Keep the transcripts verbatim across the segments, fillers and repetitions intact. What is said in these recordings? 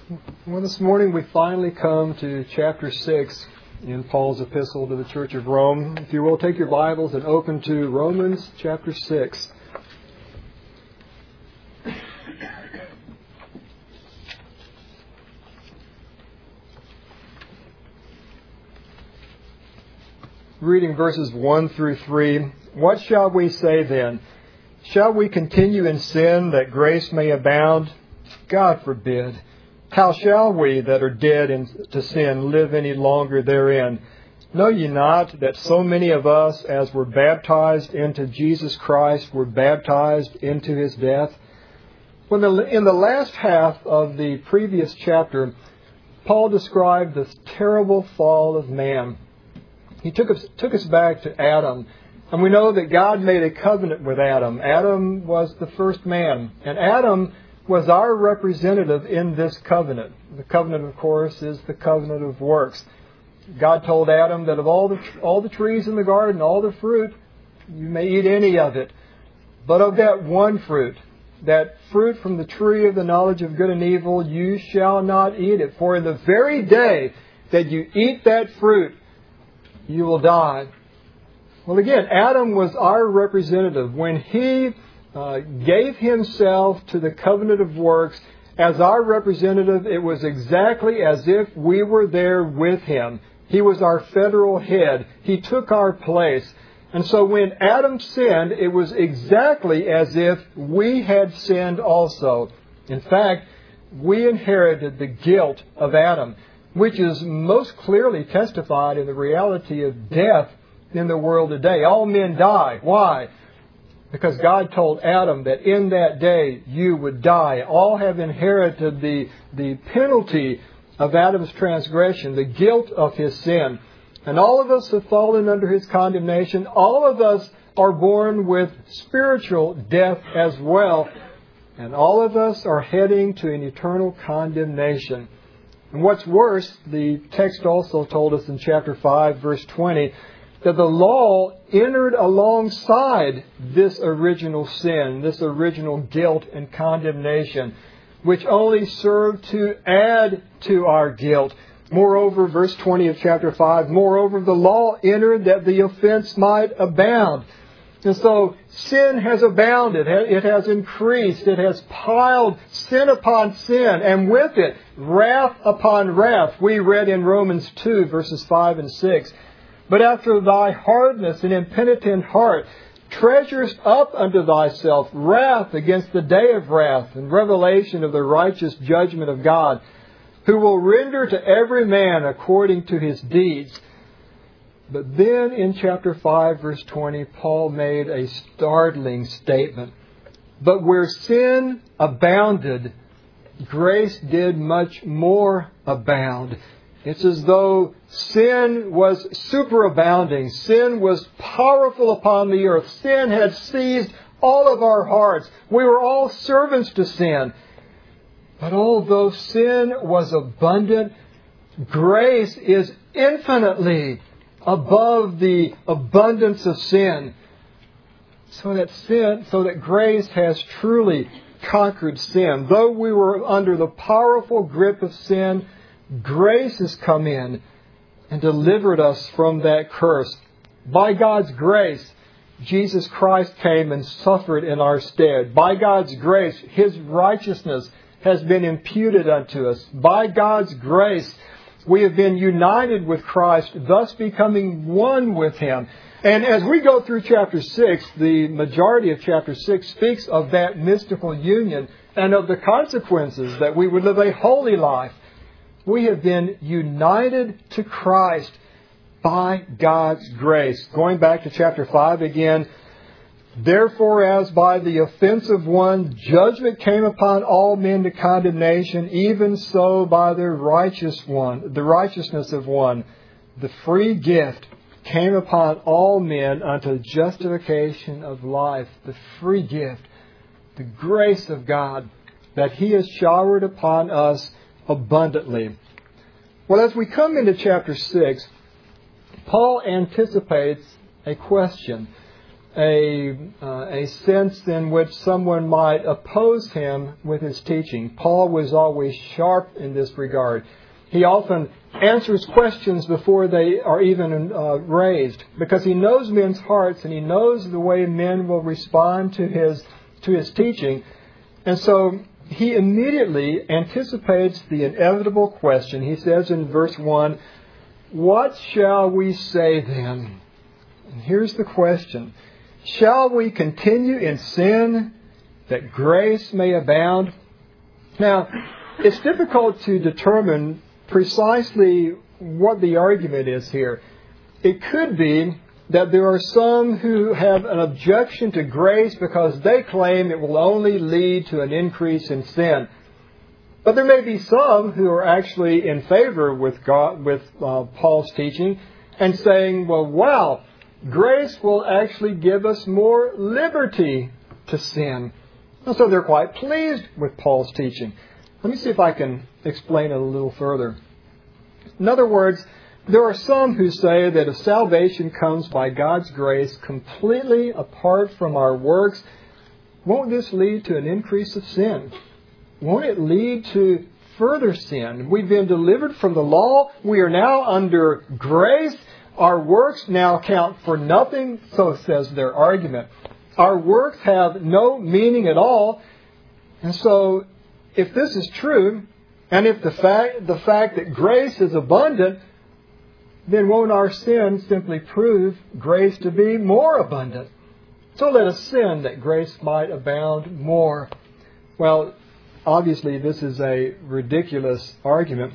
Well, this morning we finally come to chapter six in Paul's epistle to the Church of Rome. If you will, take your Bibles and open to Romans chapter six. Reading verses one through three. What shall we say then? Shall we continue in sin that grace may abound? God forbid. How shall we that are dead in, to sin live any longer therein? Know ye not that so many of us as were baptized into Jesus Christ were baptized into His death? When the, in the last half of the previous chapter, Paul described the terrible fall of man. He took us, took us back to Adam. And we know that God made a covenant with Adam. Adam was the first man. And Adam was our representative in this covenant. The covenant, of course, is the covenant of works. God told Adam that of all the all the trees in the garden, all the fruit, you may eat any of it. But of that one fruit, that fruit from the tree of the knowledge of good and evil, you shall not eat it. For in the very day that you eat that fruit, you will die. Well, again, Adam was our representative. When he uh, gave himself to the covenant of works as our representative, it was exactly as if we were there with him. He was our federal head. He took our place. And so when Adam sinned, it was exactly as if we had sinned also. In fact, we inherited the guilt of Adam, which is most clearly testified in the reality of death in the world today. All men die. Why? Because God told Adam that in that day you would die. All have inherited the, the penalty of Adam's transgression, the guilt of his sin. And all of us have fallen under his condemnation. All of us are born with spiritual death as well. And all of us are heading to an eternal condemnation. And what's worse, the text also told us in chapter five, verse twenty, that the law entered alongside this original sin, this original guilt and condemnation, which only served to add to our guilt. Moreover, verse twenty of chapter five, moreover, the law entered that the offense might abound. And so sin has abounded. It has increased. It has piled sin upon sin. And with it, wrath upon wrath. We read in Romans two, verses five and six. But after thy hardness and impenitent heart treasurest up unto thyself wrath against the day of wrath and revelation of the righteous judgment of God, who will render to every man according to his deeds. But then in chapter five, verse twenty, Paul made a startling statement. But where sin abounded, grace did much more abound. It's as though sin was superabounding. Sin was powerful upon the earth. Sin had seized all of our hearts. We were all servants to sin. But although sin was abundant, grace is infinitely above the abundance of sin. So that sin, so that grace has truly conquered sin. Though we were under the powerful grip of sin, grace has come in and delivered us from that curse. By God's grace, Jesus Christ came and suffered in our stead. By God's grace, His righteousness has been imputed unto us. By God's grace, we have been united with Christ, thus becoming one with Him. And as we go through chapter six, the majority of chapter six speaks of that mystical union and of the consequences that we would live a holy life. We have been united to Christ by God's grace. Going back to chapter five again. Therefore, as by the offense of one, judgment came upon all men to condemnation, even so by the righteous one, the righteousness of one, the free gift came upon all men unto justification of life. The free gift, the grace of God that He has showered upon us abundantly. Well, as we come into chapter six, Paul anticipates a question. a, uh, a sense in which someone might oppose him with his teaching. Paul was always sharp in this regard. He often answers questions before they are even uh, raised, because he knows men's hearts and he knows the way men will respond to his to his teaching. And so he immediately anticipates the inevitable question. He says in verse one, "What shall we say then?" And here's the question. Shall we continue in sin that grace may abound? Now, it's difficult to determine precisely what the argument is here. It could be that there are some who have an objection to grace because they claim it will only lead to an increase in sin. But there may be some who are actually in favor with God, with uh, Paul's teaching, and saying, well, wow, grace will actually give us more liberty to sin. And so they're quite pleased with Paul's teaching. Let me see if I can explain it a little further. In other words, there are some who say that if salvation comes by God's grace completely apart from our works, won't this lead to an increase of sin? Won't it lead to further sin? We've been delivered from the law. We are now under grace. Our works now count for nothing, so says their argument. Our works have no meaning at all. And so, if this is true, and if the fact, the fact that grace is abundant, then won't our sin simply prove grace to be more abundant? So let us sin that grace might abound more. Well, obviously this is a ridiculous argument.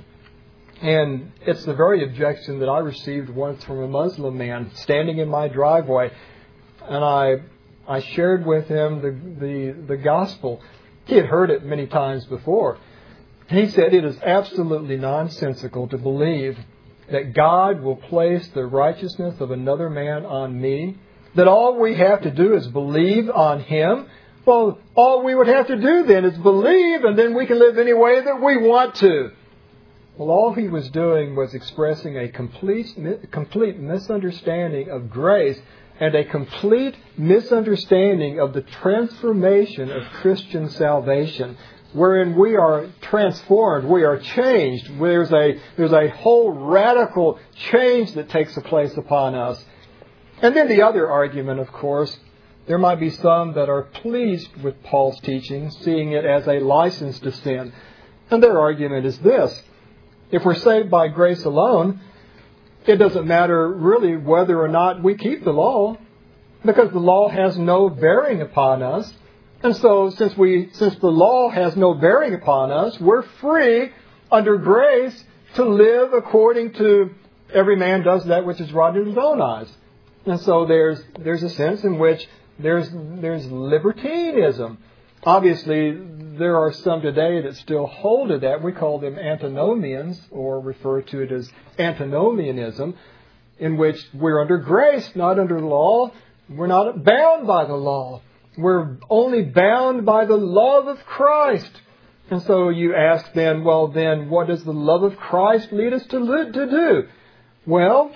And it's the very objection that I received once from a Muslim man standing in my driveway. And I I shared with him the, the, the gospel. He had heard it many times before. And he said it is absolutely nonsensical to believe that God will place the righteousness of another man on me, that all we have to do is believe on him. Well, all we would have to do then is believe, and then we can live any way that we want to. Well, all he was doing was expressing a complete, complete misunderstanding of grace and a complete misunderstanding of the transformation of Christian salvation, wherein we are transformed, we are changed. There's a, there's a whole radical change that takes place upon us. And then the other argument, of course, there might be some that are pleased with Paul's teaching, seeing it as a license to sin. And their argument is this. If we're saved by grace alone, it doesn't matter really whether or not we keep the law, because the law has no bearing upon us. And so since we, since the law has no bearing upon us, we're free under grace to live according to every man does that which is right in his own eyes. And so there's, there's a sense in which there's, there's libertinism. Obviously, there are some today that still hold to that. We call them antinomians, or refer to it as antinomianism, in which we're under grace, not under law. We're not bound by the law. We're only bound by the love of Christ. And so you ask then, well then, what does the love of Christ lead us to, to do? Well,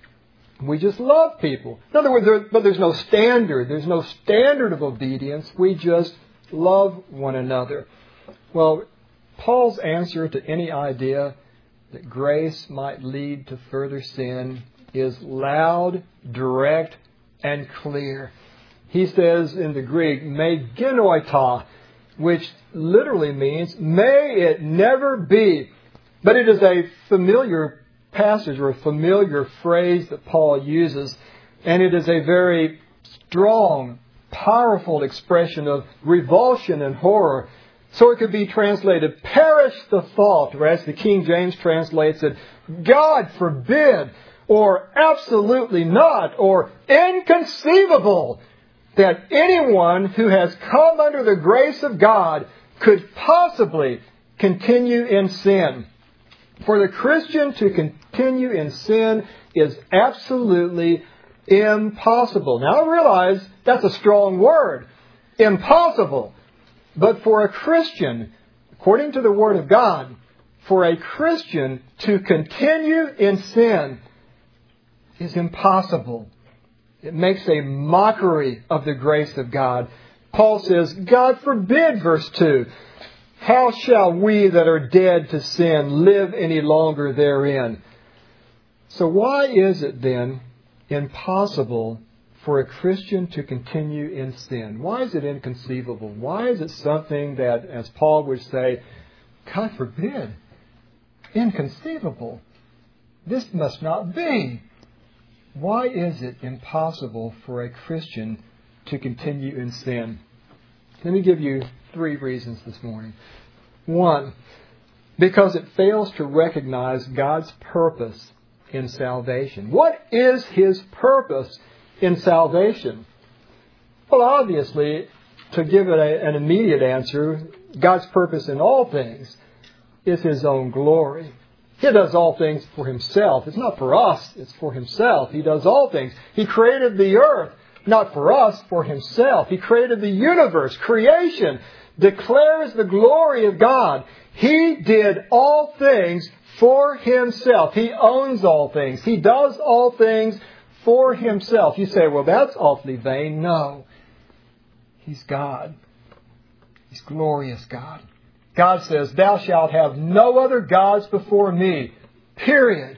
we just love people. In other words, there, but there's no standard. There's no standard of obedience. We just love one another. Well, Paul's answer to any idea that grace might lead to further sin is loud, direct, and clear. He says in the Greek, me genoita, which literally means, may it never be. But it is a familiar passage or a familiar phrase that Paul uses, and it is a very strong, powerful expression of revulsion and horror. So it could be translated, perish the thought, or as the King James translates it, God forbid, or absolutely not, or inconceivable, that anyone who has come under the grace of God could possibly continue in sin. For the Christian to continue in sin is absolutely impossible. Now I realize that's a strong word, impossible. But for a Christian, according to the Word of God, for a Christian to continue in sin is impossible. It makes a mockery of the grace of God. Paul says, God forbid, verse two, how shall we that are dead to sin live any longer therein? So why is it then impossible for a Christian to continue in sin? Why is it inconceivable? Why is it something that, as Paul would say, God forbid, inconceivable? This must not be. Why is it impossible for a Christian to continue in sin? Let me give you three reasons this morning. One, because it fails to recognize God's purpose in salvation. What is His purpose in salvation? Well, obviously, to give it a, an immediate answer, God's purpose in all things is His own glory. He does all things for Himself. It's not for us, it's for Himself. He does all things. He created the earth, not for us, for Himself. He created the universe. Creation declares the glory of God. He did all things for Himself. He owns all things. He does all things for Himself. You say, well, that's awfully vain. No. He's God. He's glorious God. God says, thou shalt have no other gods before me. Period.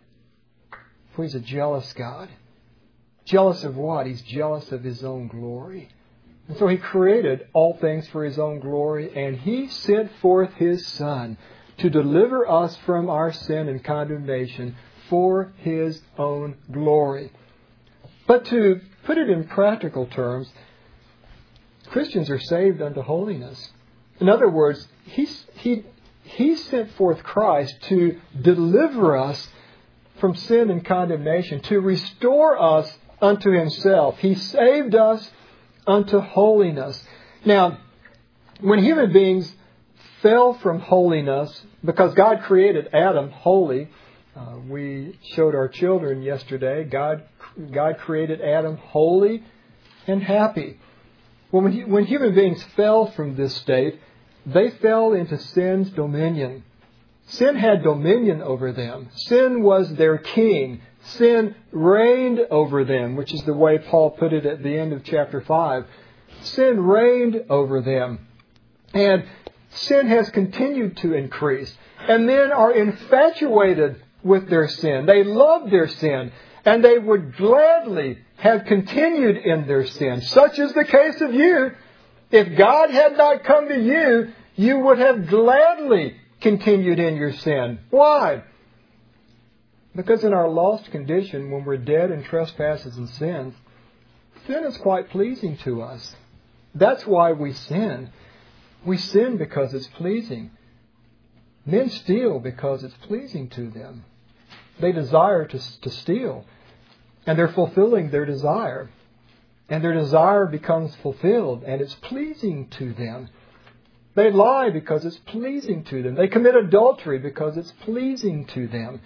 For He's a jealous God. Jealous of what? He's jealous of His own glory. And so He created all things for His own glory, and He sent forth His Son to deliver us from our sin and condemnation for His own glory. But to put it in practical terms, Christians are saved unto holiness. In other words, He, he, he sent forth Christ to deliver us from sin and condemnation, to restore us unto Himself. He saved us unto holiness. Now, when human beings fell from holiness, because God created Adam holy, uh, we showed our children yesterday, God, God created Adam holy and happy. Well, when, when human beings fell from this state, they fell into sin's dominion. Sin had dominion over them. Sin was their king. Sin reigned over them, which is the way Paul put it at the end of chapter five. Sin reigned over them. And sin has continued to increase. And men are infatuated with their sin. They love their sin. And they would gladly have continued in their sin. Such is the case of you. If God had not come to you, you would have gladly continued in your sin. Why? Because in our lost condition, when we're dead in trespasses and sins, sin is quite pleasing to us. That's why we sin. We sin because it's pleasing. Men steal because it's pleasing to them. They desire to, to steal. And they're fulfilling their desire. And their desire becomes fulfilled, and it's pleasing to them. They lie because it's pleasing to them. They commit adultery because it's pleasing to them.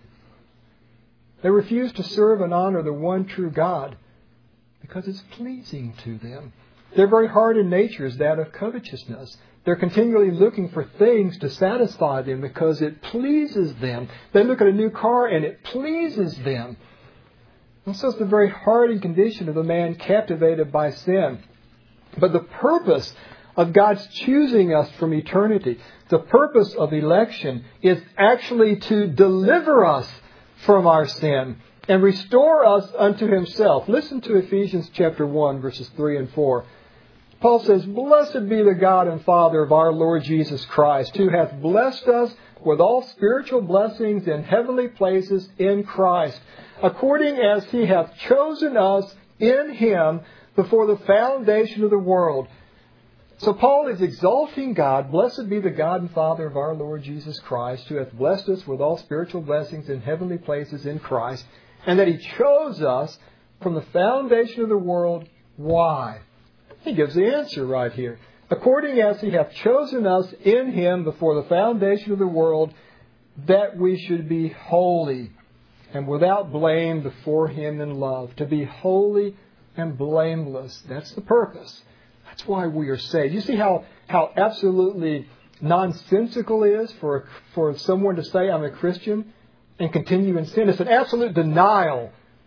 They refuse to serve and honor the one true God because it's pleasing to them. Their very heart and nature is that of covetousness. They're continually looking for things to satisfy them because it pleases them. They look at a new car and it pleases them. And so it's the very heart and condition of the man captivated by sin. But the purpose of God's choosing us from eternity, the purpose of election, is actually to deliver us from our sin and restore us unto Himself. Listen to Ephesians chapter one, verses three and four. Paul says, blessed be the God and Father of our Lord Jesus Christ, who hath blessed us with all spiritual blessings in heavenly places in Christ, according as He hath chosen us in Him before the foundation of the world. So Paul is exalting God. Blessed be the God and Father of our Lord Jesus Christ, who hath blessed us with all spiritual blessings in heavenly places in Christ, and that He chose us from the foundation of the world. Why? He gives the answer right here. According as He hath chosen us in Him before the foundation of the world, that we should be holy and without blame before Him in love. To be holy and blameless. That's the purpose. That's why we are saved. You see how, how absolutely nonsensical it is for, for someone to say, I'm a Christian, and continue in sin. It's an absolute denial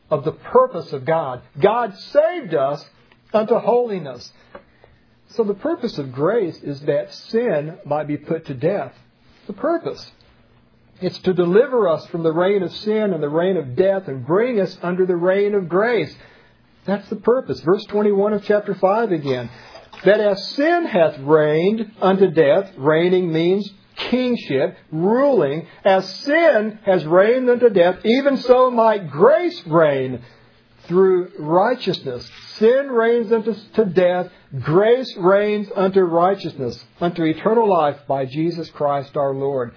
of the purpose of God. God saved us unto holiness. So the purpose of grace is that sin might be put to death. The purpose. It's to deliver us from the reign of sin and the reign of death and bring us under the reign of grace. That's the purpose. Verse twenty-one of chapter five again. That as sin hath reigned unto death, reigning means kingship, ruling, as sin has reigned unto death, even so might grace reign through righteousness. Sin reigns unto to death, grace reigns unto righteousness, unto eternal life by Jesus Christ our Lord.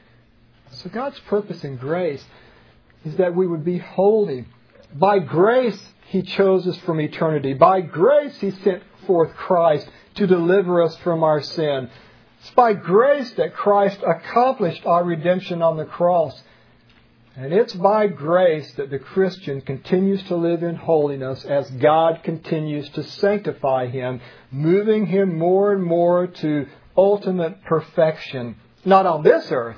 So God's purpose in grace is that we would be holy. By grace He chose us from eternity. By grace He sent forth Christ to deliver us from our sin. It's by grace that Christ accomplished our redemption on the cross. And it's by grace that the Christian continues to live in holiness as God continues to sanctify him, moving him more and more to ultimate perfection. Not on this earth,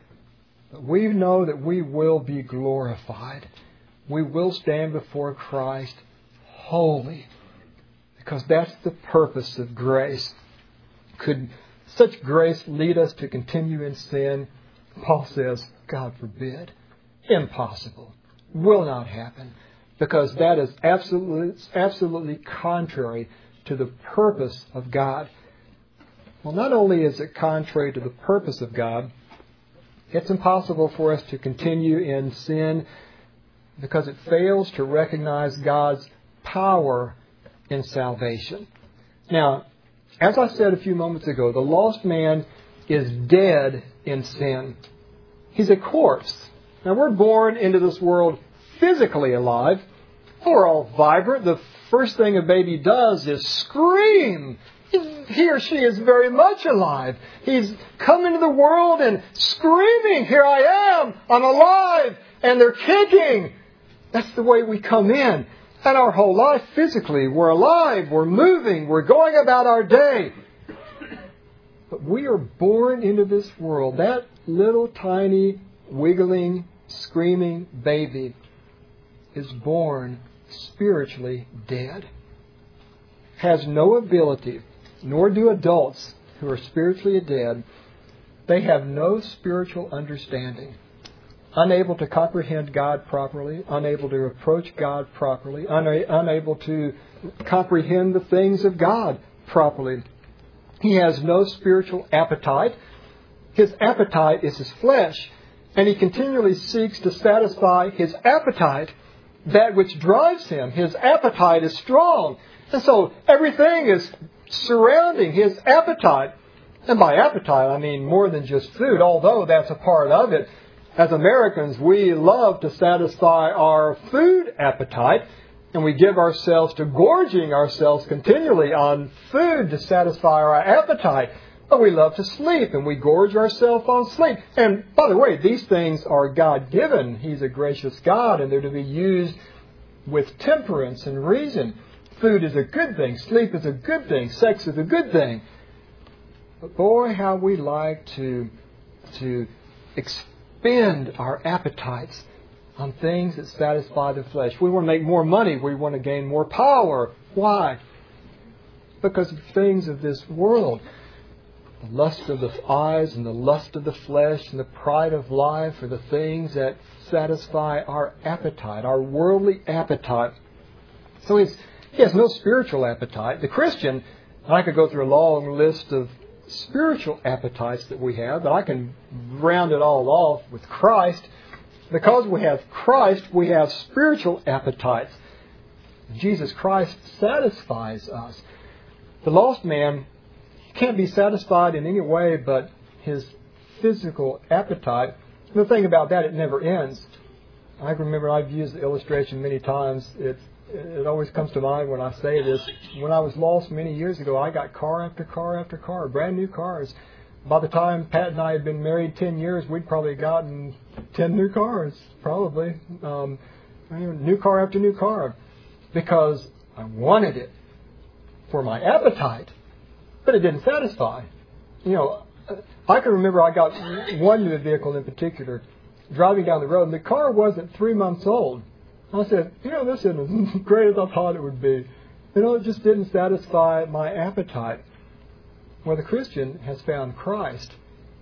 but we know that we will be glorified. We will stand before Christ holy, because that's the purpose of grace. Could such grace lead us to continue in sin? Paul says, God forbid. Impossible. Will not happen. Because that is absolutely, absolutely contrary to the purpose of God. Well, not only is it contrary to the purpose of God, it's impossible for us to continue in sin because it fails to recognize God's power in salvation. Now, as I said a few moments ago, the lost man is dead in sin. He's a corpse. Now, we're born into this world physically alive. We're all vibrant. The first thing a baby does is scream. He or she is very much alive. He's come into the world and screaming, here I am, I'm alive, and they're kicking. That's the way we come in. And our whole life physically, we're alive, we're moving, we're going about our day. But we are born into this world. That little tiny, wiggling, screaming baby is born spiritually dead. Has no ability, nor do adults who are spiritually dead. They have no spiritual understanding. Unable to comprehend God properly, unable to approach God properly, una- unable to comprehend the things of God properly. He has no spiritual appetite. His appetite is his flesh, and he continually seeks to satisfy his appetite, that which drives him. His appetite is strong, and so everything is surrounding his appetite. And by appetite, I mean more than just food, although that's a part of it. As Americans, we love to satisfy our food appetite, and we give ourselves to gorging ourselves continually on food to satisfy our appetite. But we love to sleep, and we gorge ourselves on sleep. And by the way, these things are God-given. He's a gracious God, and they're to be used with temperance and reason. Food is a good thing. Sleep is a good thing. Sex is a good thing. But boy, how we like to, to expend our appetites on things that satisfy the flesh. We want to make more money. We want to gain more power. Why? Because of things of this world. The lust of the eyes and the lust of the flesh and the pride of life are the things that satisfy our appetite, our worldly appetite. So he's, he has no spiritual appetite. The Christian, and I could go through a long list of spiritual appetites that we have, but I can round it all off with Christ. Because we have Christ, we have spiritual appetites. Jesus Christ satisfies us. The lost man can't be satisfied in any way but his physical appetite. The thing about that, it never ends. I remember I've used the illustration many times. It, it always comes to mind when I say this. When I was lost many years ago, I got car after car after car, brand new cars. By the time Pat and I had been married ten years, we'd probably gotten ten new cars, probably. Um, new car after new car. Because I wanted it for my appetite. But it didn't satisfy. You know, I can remember I got one new vehicle in particular, driving down the road, and the car wasn't three months old. I said, you know, this isn't as great as I thought it would be. You know, it just didn't satisfy my appetite. Well, the Christian has found Christ.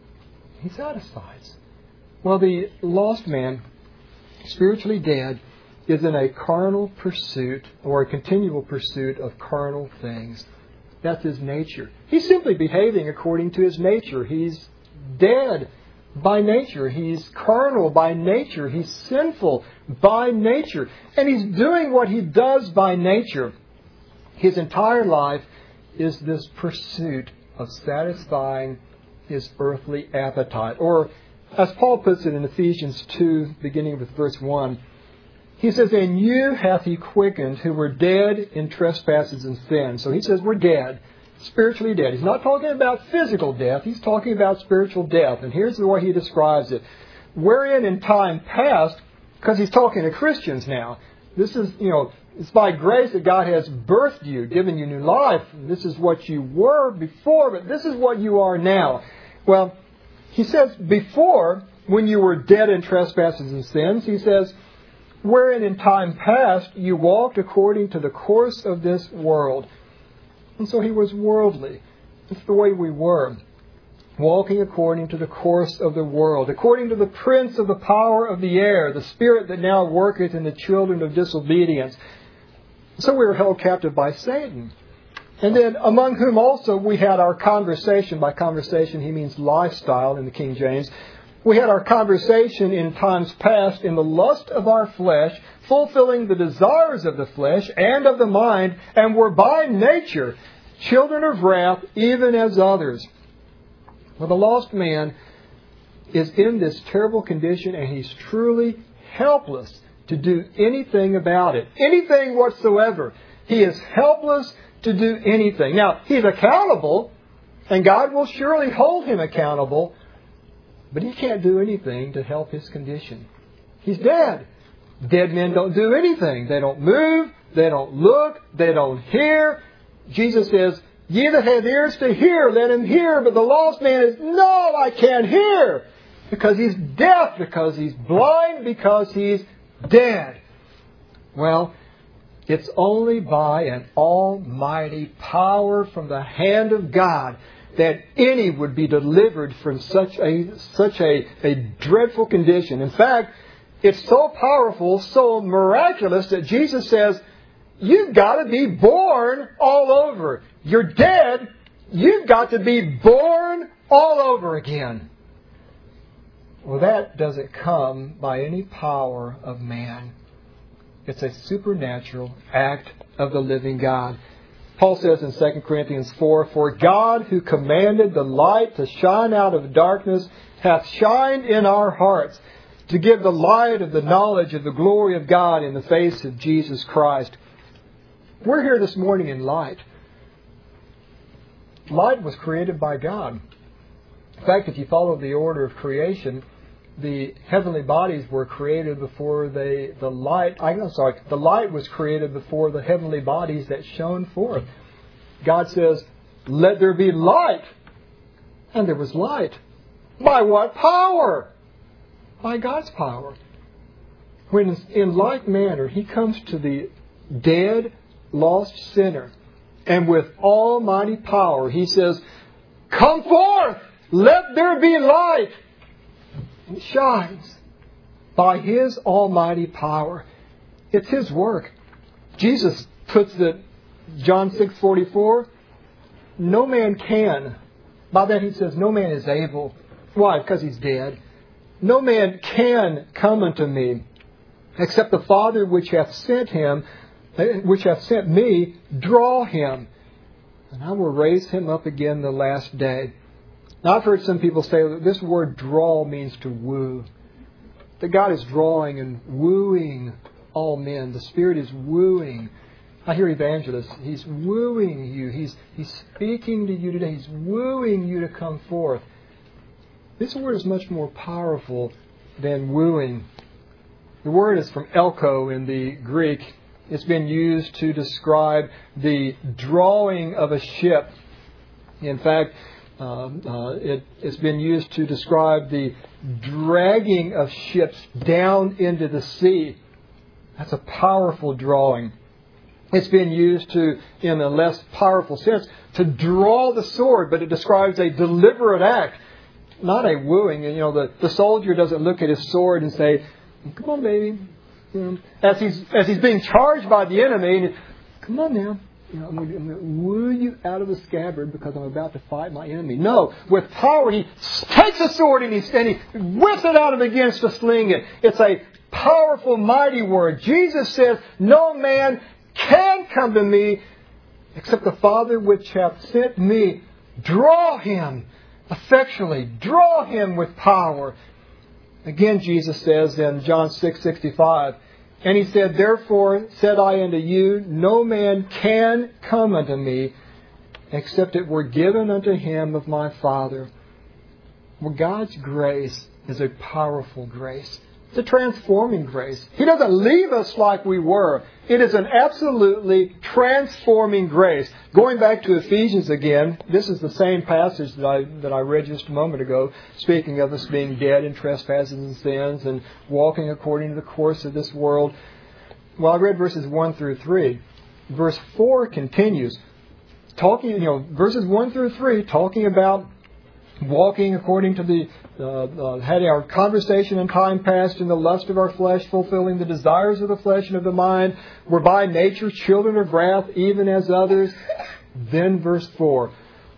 He satisfies. Well, the lost man, spiritually dead, is in a carnal pursuit or a continual pursuit of carnal things. That's his nature. He's simply behaving according to his nature. He's dead by nature. He's carnal by nature. He's sinful by nature. And he's doing what he does by nature. His entire life is this pursuit of satisfying his earthly appetite. Or, as Paul puts it in Ephesians two, beginning with verse one, he says, "And you hath he quickened who were dead in trespasses and sins." So he says we're dead, spiritually dead. He's not talking about physical death. He's talking about spiritual death. And here's the way he describes it. Wherein in time past, because he's talking to Christians now, this is, you know, it's by grace that God has birthed you, given you new life. This is what you were before, but this is what you are now. Well, he says before, when you were dead in trespasses and sins, he says, wherein in time past you walked according to the course of this world. And so he was worldly. It's the way we were. Walking according to the course of the world, according to the prince of the power of the air, the spirit that now worketh in the children of disobedience. So we were held captive by Satan. And then among whom also we had our conversation. By conversation he means lifestyle in the King James. We had our conversation in times past in the lust of our flesh, fulfilling the desires of the flesh and of the mind, and were by nature children of wrath, even as others. Well, the lost man is in this terrible condition, and he's truly helpless to do anything about it. Anything whatsoever. He is helpless to do anything. Now, he's accountable, and God will surely hold him accountable, but he can't do anything to help his condition. He's dead. Dead men don't do anything. They don't move. They don't look. They don't hear. Jesus says, "Ye that have ears to hear, let him hear." But the lost man is, "No, I can't hear." Because he's deaf, because he's blind, because he's dead. Well, it's only by an almighty power from the hand of God that any would be delivered from such a such a, a dreadful condition. In fact, it's so powerful, so miraculous that Jesus says, you've got to be born all over. You're dead. You've got to be born all over again. Well, that doesn't come by any power of man. It's a supernatural act of the living God. Paul says in Second Corinthians four, "For God, who commanded the light to shine out of darkness, hath shined in our hearts, to give the light of the knowledge of the glory of God in the face of Jesus Christ." We're here this morning in light. Light was created by God. In fact, if you follow the order of creation, the heavenly bodies were created before they, the light, I'm sorry, the light was created before the heavenly bodies that shone forth. God says, "Let there be light." And there was light. By what power? By God's power. When in like manner He comes to the dead, lost sinner, and with almighty power He says, "Come forth! Let there be light!" It shines by His almighty power. It's His work. Jesus puts it, John six forty-four, no man can. By that He says, no man is able. Why? Because he's dead. No man can come unto me, except the Father which hath sent him, which hath sent me, draw him. And I will raise him up again the last day. Now, I've heard some people say that this word draw means to woo. That God is drawing and wooing all men. The Spirit is wooing. I hear evangelists. He's wooing you. He's, he's speaking to you today. He's wooing you to come forth. This word is much more powerful than wooing. The word is from elko in the Greek. It's been used to describe the drawing of a ship. In fact, Um, uh, it, it's been used to describe the dragging of ships down into the sea. That's a powerful drawing. It's been used to, in a less powerful sense, to draw the sword, but it describes a deliberate act, not a wooing. And, you know, the, the soldier doesn't look at his sword and say, "Come on, baby." You know, as he's as he's being charged by the enemy, and, "Come on now. You know, I'm going to woo you out of the scabbard because I'm about to fight my enemy." No, with power, he takes a sword and he, and he whips it out and begins to sling it. It's a powerful, mighty word. Jesus says, "No man can come to me except the Father which hath sent me." Draw him effectually. Draw him with power. Again, Jesus says in John six sixty-five, and he said, "Therefore said I unto you, no man can come unto me, except it were given unto him of my Father." Well, God's grace is a powerful grace. It's a transforming grace. He doesn't leave us like we were. It is an absolutely transforming grace. Going back to Ephesians again, this is the same passage that I that I read just a moment ago, speaking of us being dead in trespasses and sins and walking according to the course of this world. Well, I read verses one through three. Verse four continues, talking, you know, verses one through three, talking about walking according to the, uh, uh, having our conversation in time past in the lust of our flesh, fulfilling the desires of the flesh and of the mind. We're by nature children of wrath, even as others. Then verse four,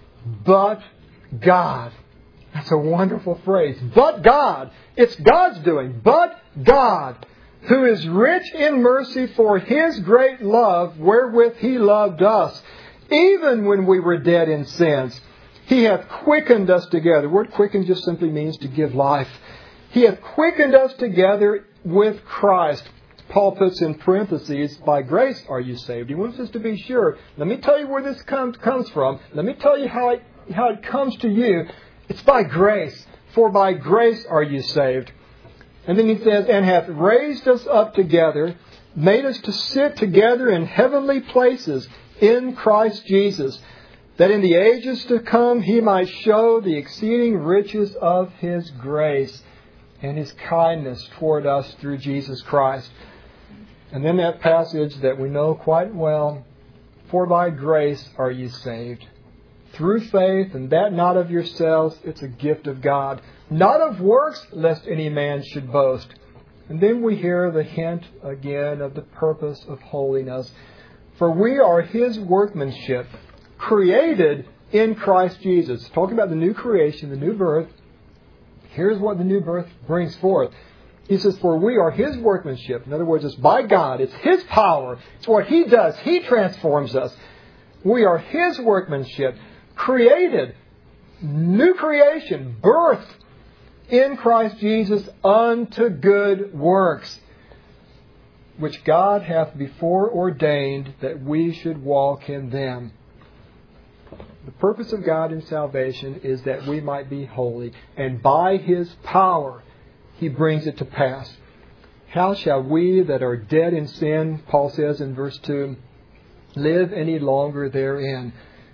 but God. That's a wonderful phrase. But God. It's God's doing. But God, who is rich in mercy for His great love, wherewith He loved us, even when we were dead in sins, He hath quickened us together. The word quicken just simply means to give life. He hath quickened us together with Christ. Paul puts in parentheses, by grace are you saved. He wants us to be sure. Let me tell you where this comes, comes from. Let me tell you how it, how it comes to you. It's by grace. For by grace are you saved. And then he says, and hath raised us up together, made us to sit together in heavenly places in Christ Jesus, that in the ages to come He might show the exceeding riches of His grace and His kindness toward us through Jesus Christ. And then that passage that we know quite well, for by grace are ye saved, through faith, and that not of yourselves, it's a gift of God, not of works, lest any man should boast. And then we hear the hint again of the purpose of holiness. For we are His workmanship, created in Christ Jesus. Talking about the new creation, the new birth. Here's what the new birth brings forth. He says, for we are His workmanship. In other words, it's by God. It's His power. It's what He does. He transforms us. We are His workmanship, created, new creation, birthed in Christ Jesus unto good works, which God hath before ordained that we should walk in them. The purpose of God in salvation is that we might be holy. And by His power, He brings it to pass. How shall we that are dead in sin, Paul says in verse two, live any longer therein?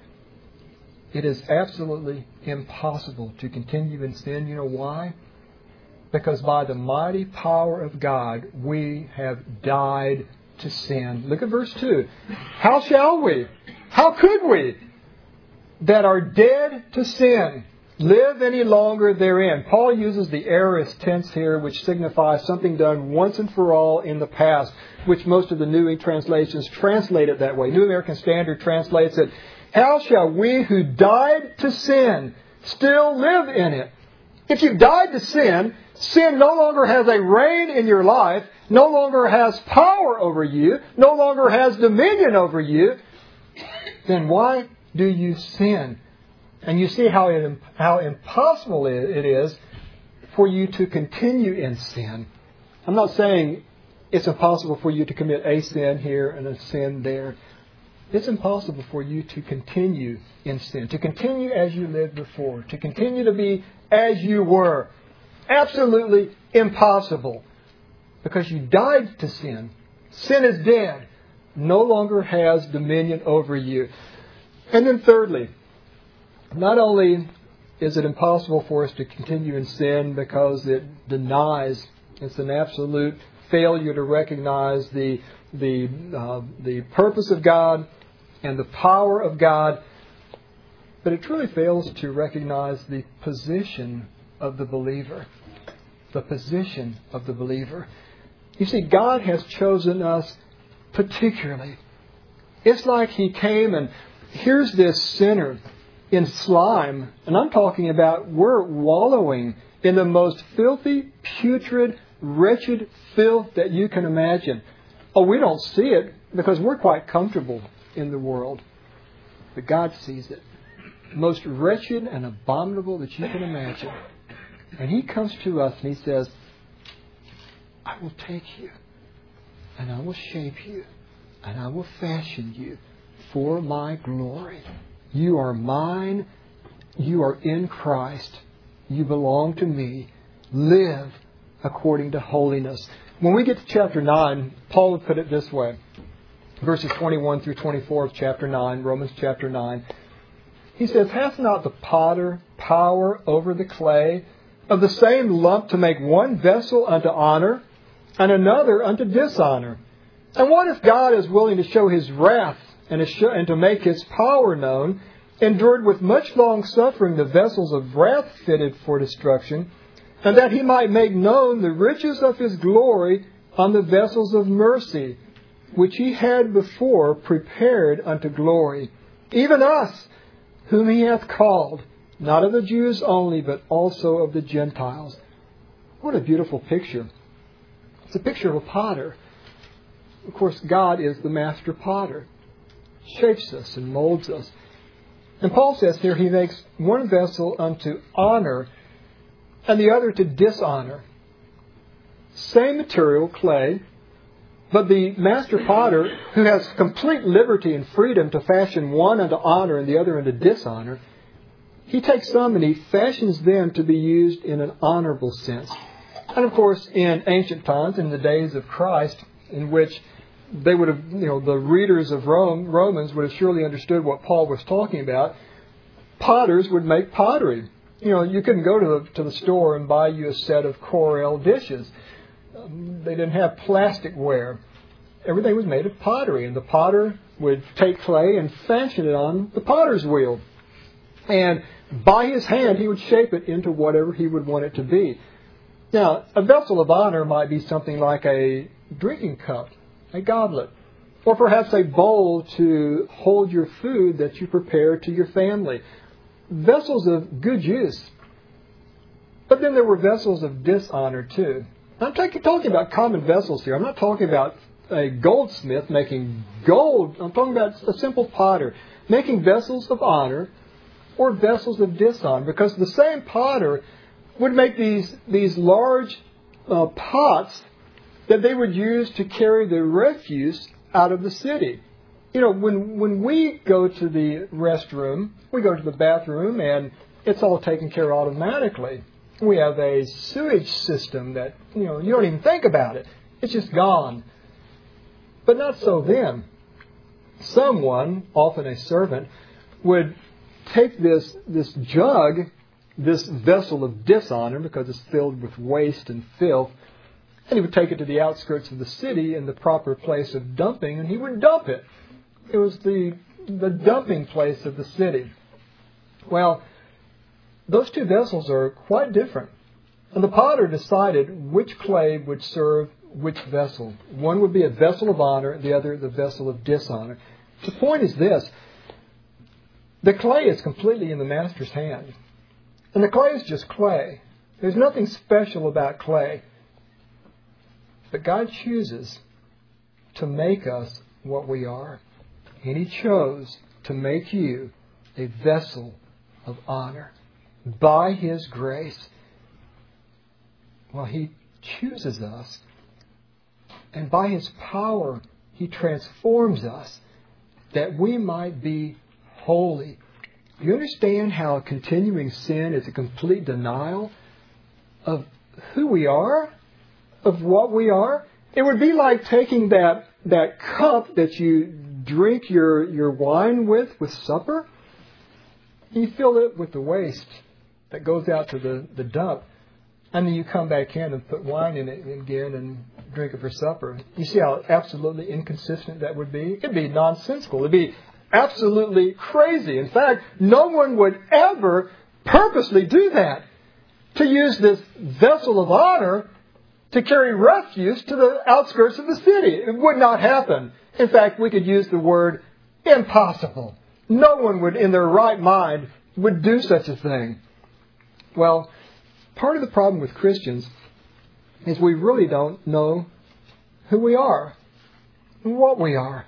It is absolutely impossible to continue in sin. You know why? Because by the mighty power of God, we have died to sin. Look at verse two. How shall we? How could we? That are dead to sin, live any longer therein. Paul uses the aorist tense here, which signifies something done once and for all in the past, which most of the New translations translate it that way. New American Standard translates it, how shall we who died to sin still live in it? If you've died to sin, sin no longer has a reign in your life, no longer has power over you, no longer has dominion over you, then why do you sin? And you see how it, how impossible it is for you to continue in sin. I'm not saying it's impossible for you to commit a sin here and a sin there. It's impossible for you to continue in sin, to continue as you lived before, to continue to be as you were. Absolutely impossible. Because you died to sin. Sin is dead. No longer has dominion over you. And then thirdly, not only is it impossible for us to continue in sin because it denies, it's an absolute failure to recognize the the uh, the purpose of God and the power of God, but it truly fails to recognize the position of the believer. The position of the believer. You see, God has chosen us particularly. It's like He came and here's this sinner in slime, and I'm talking about we're wallowing in the most filthy, putrid, wretched filth that you can imagine. Oh, we don't see it because we're quite comfortable in the world. But God sees it. Most wretched and abominable that you can imagine. And He comes to us and He says, I will take you and I will shape you and I will fashion you for my glory. You are mine. You are in Christ. You belong to me. Live according to holiness. When we get to chapter nine, Paul would put it this way. Verses twenty-one through twenty-four of chapter nine, Romans chapter nine. He says, hath not the potter power over the clay of the same lump to make one vessel unto honor and another unto dishonor? And what if God is willing to show His wrath and to make His power known, endured with much long suffering the vessels of wrath fitted for destruction, and that He might make known the riches of His glory on the vessels of mercy, which He had before prepared unto glory, even us, whom He hath called, not of the Jews only, but also of the Gentiles. What a beautiful picture. It's a picture of a potter. Of course, God is the master potter. Shapes us and molds us. And Paul says here He makes one vessel unto honor and the other to dishonor. Same material, clay, but the master potter, who has complete liberty and freedom to fashion one unto honor and the other unto dishonor, he takes some and he fashions them to be used in an honorable sense. And of course, in ancient times, in the days of Christ, in which they would have, you know, the readers of Rome, Romans would have surely understood what Paul was talking about. Potters would make pottery. You know, you couldn't go to the, to the store and buy you a set of Corel dishes. Um, they didn't have plasticware. Everything was made of pottery, and the potter would take clay and fashion it on the potter's wheel. And by his hand, he would shape it into whatever he would want it to be. Now, a vessel of honor might be something like a drinking cup, a goblet, or perhaps a bowl to hold your food that you prepare to your family. Vessels of good use. But then there were vessels of dishonor too. I'm talking about common vessels here. I'm not talking about a goldsmith making gold. I'm talking about a simple potter making vessels of honor or vessels of dishonor. Because the same potter would make these, these large uh, pots that they would use to carry the refuse out of the city. You know, when when we go to the restroom, we go to the bathroom, and it's all taken care of automatically. We have a sewage system that, you know, you don't even think about it. It's just gone. But not so then. Someone, often a servant, would take this, this jug, this vessel of dishonor, because it's filled with waste and filth, and he would take it to the outskirts of the city in the proper place of dumping, and he would dump it. It was the the dumping place of the city. Well, those two vessels are quite different. And the potter decided which clay would serve which vessel. One would be a vessel of honor, the other the vessel of dishonor. The point is this. The clay is completely in the master's hand. And the clay is just clay. There's nothing special about clay. But God chooses to make us what we are. And He chose to make you a vessel of honor by His grace. Well, He chooses us. And by His power, He transforms us that we might be holy. Do you understand how continuing sin is a complete denial of who we are? Of what we are? It would be like taking that, that cup that you drink your, your wine with, with supper. You fill it with the waste that goes out to the, the dump. And then you come back in and put wine in it again, and drink it for supper. You see how absolutely inconsistent that would be? It'd be nonsensical. It'd be absolutely crazy. In fact, no one would ever purposely do that. To use this vessel of honor to carry refuse to the outskirts of the city. It would not happen. In fact, we could use the word impossible. No one would, in their right mind, would do such a thing. Well, part of the problem with Christians is we really don't know who we are, what we are.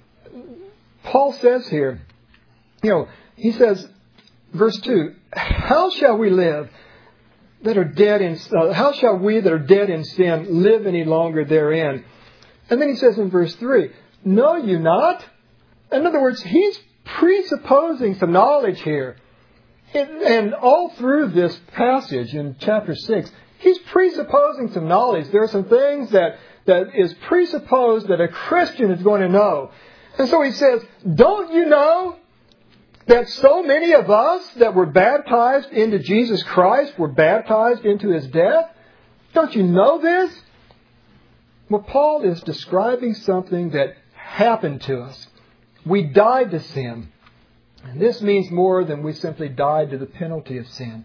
Paul says here, you know, he says, verse two, how shall we live that are dead in, uh, how shall we that are dead in sin live any longer therein? And then he says in verse three, know you not? In other words, he's presupposing some knowledge here. And all through this passage in chapter six, he's presupposing some knowledge. There are some things that, that is presupposed that a Christian is going to know. And so he says, don't you know that so many of us that were baptized into Jesus Christ were baptized into His death? Don't you know this? Well, Paul is describing something that happened to us. We died to sin. And this means more than we simply died to the penalty of sin.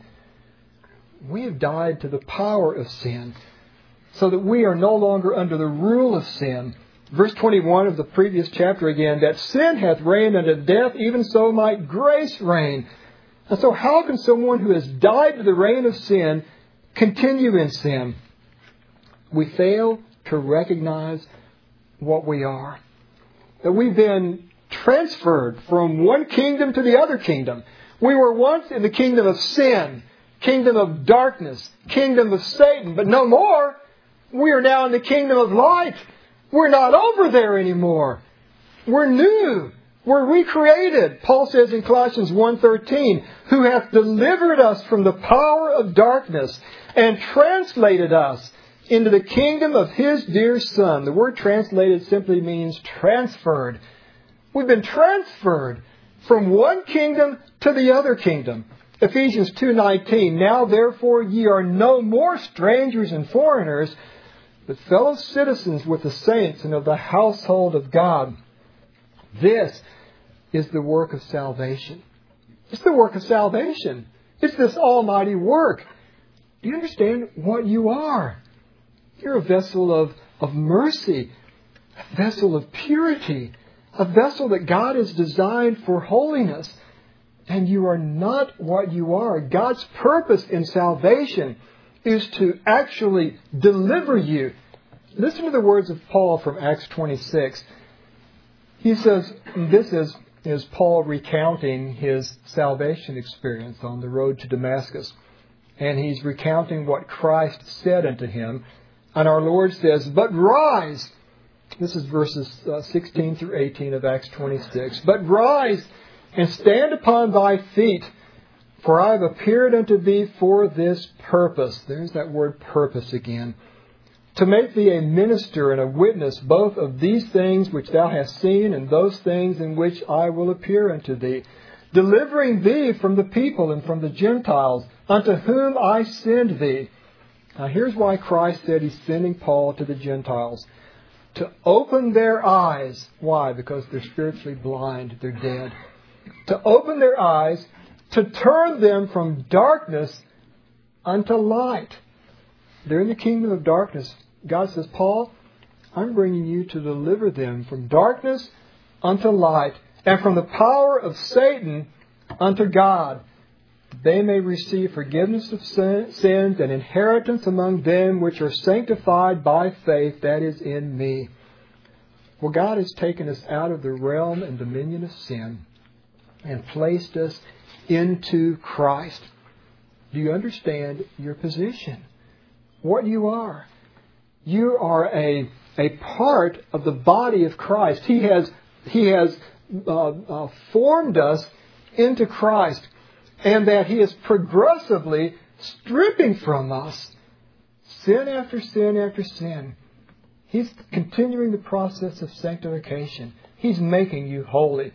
We have died to the power of sin, so that we are no longer under the rule of sin. Verse twenty-one of the previous chapter again, that sin hath reigned unto death, even so might grace reign. And so how can someone who has died to the reign of sin continue in sin? We fail to recognize what we are. That we've been transferred from one kingdom to the other kingdom. We were once in the kingdom of sin, kingdom of darkness, kingdom of Satan, but no more. We are now in the kingdom of light. We're not over there anymore. We're new. We're recreated. Paul says in Colossians one thirteen, who hath delivered us from the power of darkness and translated us into the kingdom of His dear Son. The word translated simply means transferred. We've been transferred from one kingdom to the other kingdom. Ephesians two nineteen, now therefore ye are no more strangers and foreigners, but fellow citizens with the saints and of the household of God. This is the work of salvation. It's the work of salvation. It's this almighty work. Do you understand what you are? You're a vessel of, of mercy, a vessel of purity, a vessel that God has designed for holiness. And you are not what you are. God's purpose in salvation is to actually deliver you. Listen to the words of Paul from Acts twenty-six. He says, this is, is Paul recounting his salvation experience on the road to Damascus. And he's recounting what Christ said unto him. And our Lord says, but rise. This is verses uh, sixteen through eighteen of Acts twenty-six. But rise and stand upon thy feet, for I have appeared unto thee for this purpose. There's that word purpose again. To make thee a minister and a witness both of these things which thou hast seen and those things in which I will appear unto thee, delivering thee from the people and from the Gentiles, unto whom I send thee. Now here's why Christ said He's sending Paul to the Gentiles. To open their eyes. Why? Because they're spiritually blind. They're dead. To open their eyes, to turn them from darkness unto light. They're in the kingdom of darkness. God says, Paul, I'm bringing you to deliver them from darkness unto light, and from the power of Satan unto God. They may receive forgiveness of sins and inheritance among them which are sanctified by faith, that is in me. Well, God has taken us out of the realm and dominion of sin and placed us into Christ. Do you understand your position? What you are? You are a, a part of the body of Christ. He has, he has uh, uh, formed us into Christ, and that He is progressively stripping from us sin after sin after sin. He's continuing the process of sanctification. He's making you holy,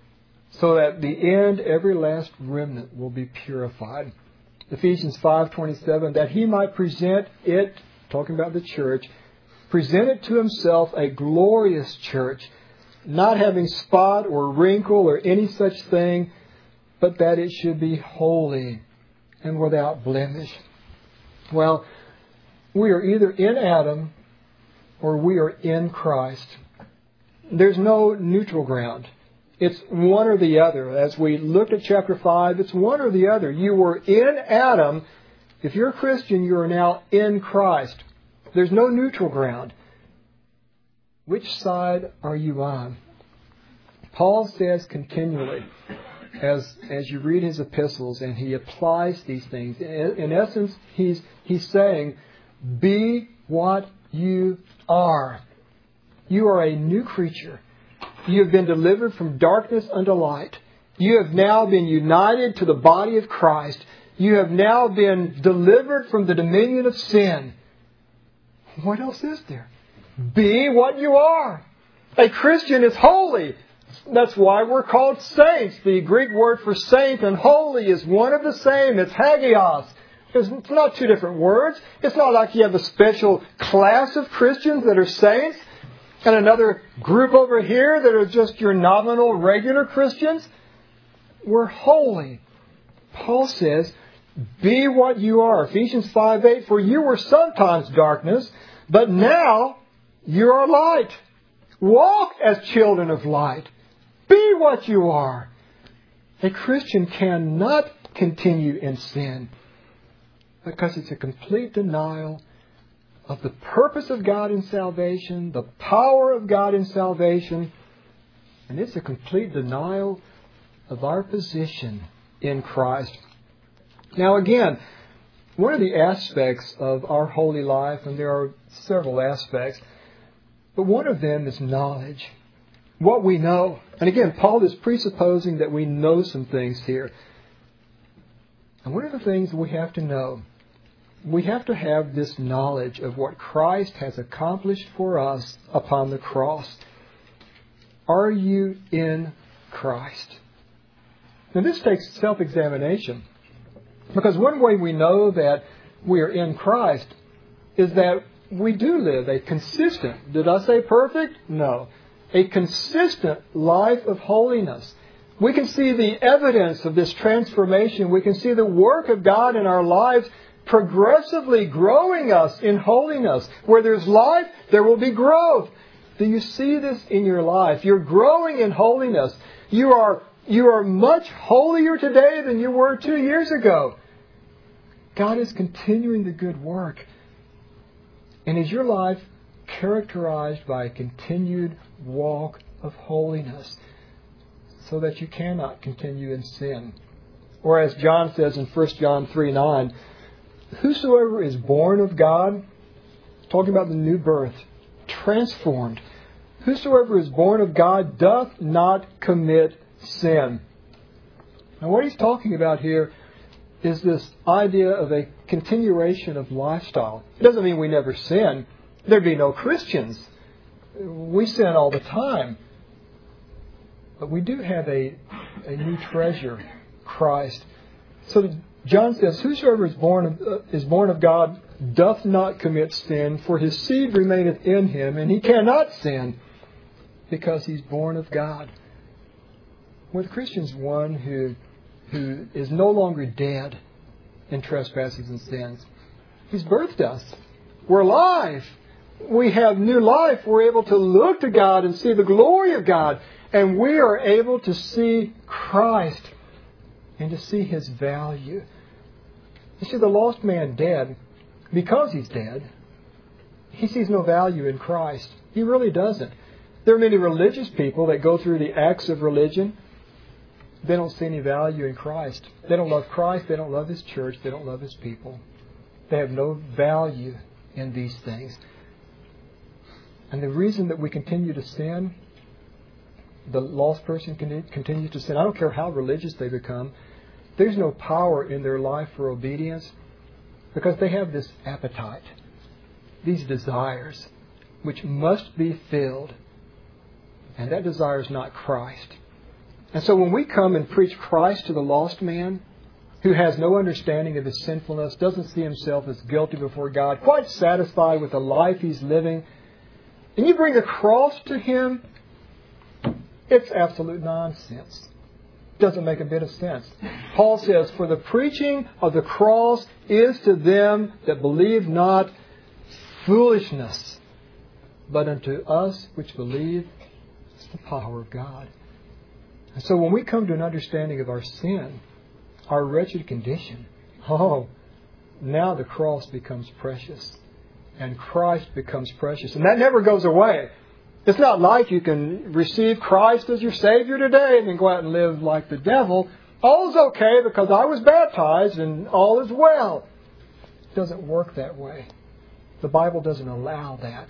so that at the end, every last remnant will be purified. Ephesians five twenty-seven, that He might present it, talking about the church, presented to Himself a glorious church, not having spot or wrinkle or any such thing, but that it should be holy and without blemish. Well, we are either in Adam or we are in Christ. There's no neutral ground. It's one or the other. As we looked at chapter five, it's one or the other. You were in Adam. If you're a Christian, you are now in Christ. There's no neutral ground. Which side are you on? Paul says continually, as, as you read his epistles and he applies these things, in, in essence, he's, he's saying, be what you are. You are a new creature. You have been delivered from darkness unto light. You have now been united to the body of Christ. You have now been delivered from the dominion of sin. What else is there? Be what you are. A Christian is holy. That's why we're called saints. The Greek word for saint and holy is one of the same. It's hagios. It's not two different words. It's not like you have a special class of Christians that are saints and another group over here that are just your nominal regular Christians. We're holy. Paul says, be what you are. Ephesians five eight, for you were sometimes darkness, but now you are light. Walk as children of light. Be what you are. A Christian cannot continue in sin because it's a complete denial of the purpose of God in salvation, the power of God in salvation, and it's a complete denial of our position in Christ. Now again, one of the aspects of our holy life, and there are several aspects, but one of them is knowledge. What we know. And again, Paul is presupposing that we know some things here. And one of the things we have to know, we have to have this knowledge of what Christ has accomplished for us upon the cross. Are you in Christ? Now this takes self-examination. Because one way we know that we are in Christ is that we do live a consistent, did I say perfect? No. A consistent life of holiness. We can see the evidence of this transformation. We can see the work of God in our lives progressively growing us in holiness. Where there's life, there will be growth. Do you see this in your life? You're growing in holiness. You are, you are much holier today than you were two years ago. God is continuing the good work. And is your life characterized by a continued walk of holiness so that you cannot continue in sin? Or as John says in First John three nine, whosoever is born of God, talking about the new birth, transformed, whosoever is born of God doth not commit sin. Now what he's talking about here is this idea of a continuation of lifestyle. It doesn't mean we never sin. There'd be no Christians. We sin all the time. But we do have a, a new treasure, Christ. So John says, whosoever is born of, uh, is born of God doth not commit sin, for his seed remaineth in him, and he cannot sin because he's born of God. Well, the Christian's one who who is no longer dead in trespasses and sins. He's birthed us. We're alive. We have new life. We're able to look to God and see the glory of God. And we are able to see Christ and to see His value. You see, the lost man dead, because he's dead, he sees no value in Christ. He really doesn't. There are many religious people that go through the acts of religion. They don't see any value in Christ. They don't love Christ. They don't love His church. They don't love His people. They have no value in these things. And the reason that we continue to sin, the lost person continues to sin, I don't care how religious they become, there's no power in their life for obedience because they have this appetite, these desires, which must be filled. And that desire is not Christ. And so when we come and preach Christ to the lost man, who has no understanding of his sinfulness, doesn't see himself as guilty before God, quite satisfied with the life he's living, and you bring the cross to him, it's absolute nonsense. Doesn't make a bit of sense. Paul says, for the preaching of the cross is to them that believe not foolishness, but unto us which believe it's the power of God. And so when we come to an understanding of our sin, our wretched condition, oh, now the cross becomes precious. And Christ becomes precious. And that never goes away. It's not like you can receive Christ as your Savior today and then go out and live like the devil. All is okay because I was baptized and all is well. It doesn't work that way. The Bible doesn't allow that.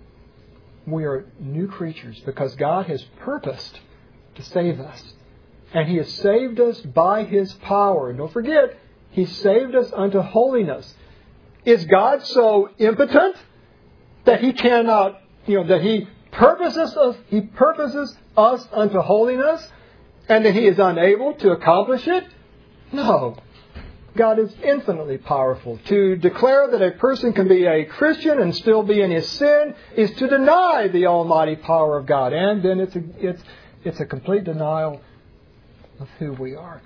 We are new creatures because God has purposed to save us. And He has saved us by His power. And don't forget, He saved us unto holiness. Is God so impotent that He cannot, you know, that He purposes us, He purposes us unto holiness and that He is unable to accomplish it? No. God is infinitely powerful. To declare that a person can be a Christian and still be in his sin is to deny the almighty power of God. And then it's a, it's, it's a complete denial of who we are.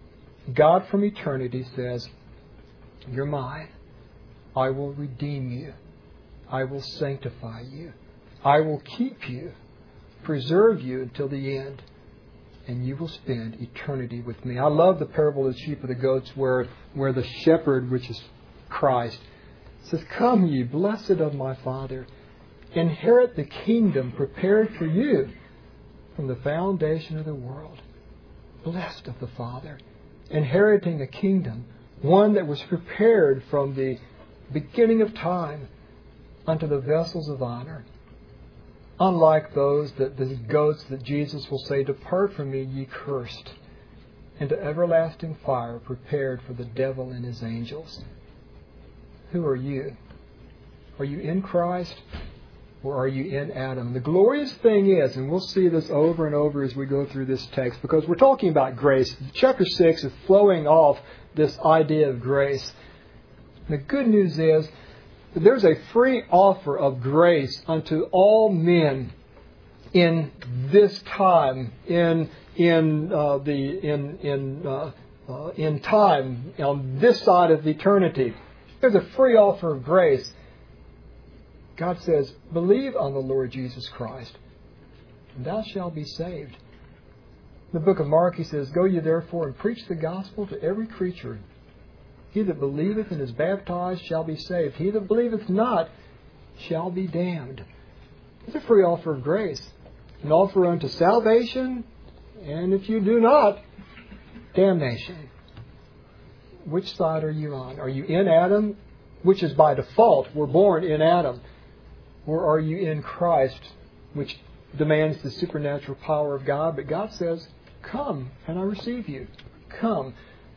God from eternity says, you're mine. I will redeem you. I will sanctify you. I will keep you, preserve you until the end, and you will spend eternity with me. I love the parable of the sheep and the goats where, where the shepherd, which is Christ, says, come ye, blessed of my Father, inherit the kingdom prepared for you from the foundation of the world. Blessed of the Father, inheriting a kingdom, one that was prepared from the beginning of time unto the vessels of honor. Unlike those that the goats that Jesus will say, depart from me, ye cursed, into everlasting fire prepared for the devil and his angels. Who are you? Are you in Christ or are you in Adam? The glorious thing is, and we'll see this over and over as we go through this text, because we're talking about grace. Chapter six is flowing off this idea of grace. The good news is that there's a free offer of grace unto all men in this time, in in uh, the in in uh, uh, in time on this side of eternity. There's a free offer of grace. God says, "Believe on the Lord Jesus Christ, and thou shalt be saved." In the book of Mark, He says, "Go ye therefore and preach the gospel to every creature. He that believeth and is baptized shall be saved. He that believeth not shall be damned." It's a free offer of grace. An offer unto salvation, and if you do not, damnation. Which side are you on? Are you in Adam, which is by default, we're born in Adam? Or are you in Christ, which demands the supernatural power of God? But God says, come and I receive you. Come.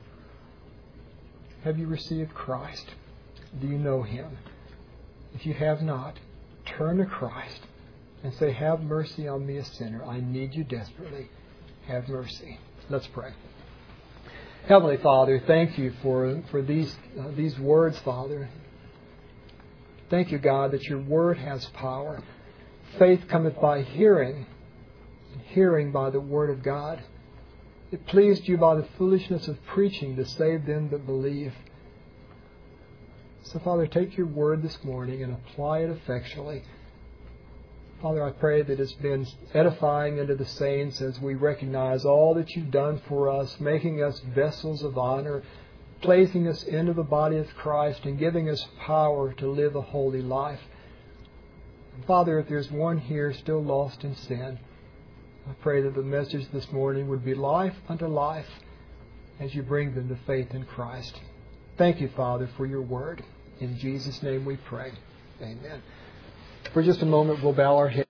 Have you received Christ? Do you know Him? If you have not, turn to Christ and say, have mercy on me, a sinner. I need you desperately. Have mercy. Let's pray. Heavenly Father, thank you for, for these, uh, these words, Father. Thank you, God, that your word has power. Faith cometh by hearing, and hearing by the word of God. It pleased you by the foolishness of preaching to save them that believe. So, Father, take your word this morning and apply it effectually. Father, I pray that it's been edifying unto the saints as we recognize all that you've done for us, making us vessels of honor, placing us into the body of Christ and giving us power to live a holy life. Father, if there's one here still lost in sin, I pray that the message this morning would be life unto life as you bring them to faith in Christ. Thank you, Father, for your word. In Jesus' name we pray. Amen. For just a moment, we'll bow our heads.